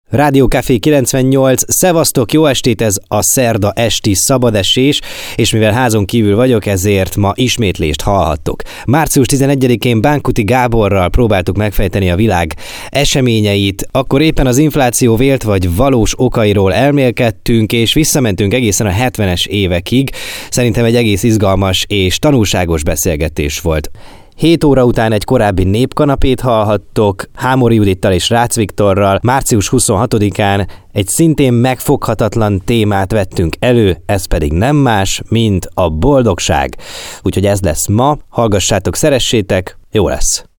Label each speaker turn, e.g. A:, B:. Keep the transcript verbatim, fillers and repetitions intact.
A: Rádió Café kilencvennyolc, szevasztok, jó estét, ez a szerda esti szabadesés, és mivel házon kívül vagyok, ezért ma ismétlést hallhattok. március tizenegyedikén Bánkuti Gáborral próbáltuk megfejteni a világ eseményeit, akkor éppen az infláció vélt vagy valós okairól elmélkedtünk, és visszamentünk egészen a hetvenes évekig. Szerintem egy egész izgalmas és tanulságos beszélgetés volt. hét óra után egy korábbi népkanapét hallhattok, Hámori Judittal és Rácz Viktorral. március huszonhatodikán egy szintén megfoghatatlan témát vettünk elő, ez pedig nem más, mint a boldogság. Úgyhogy ez lesz ma, hallgassátok, szeressétek, jó lesz!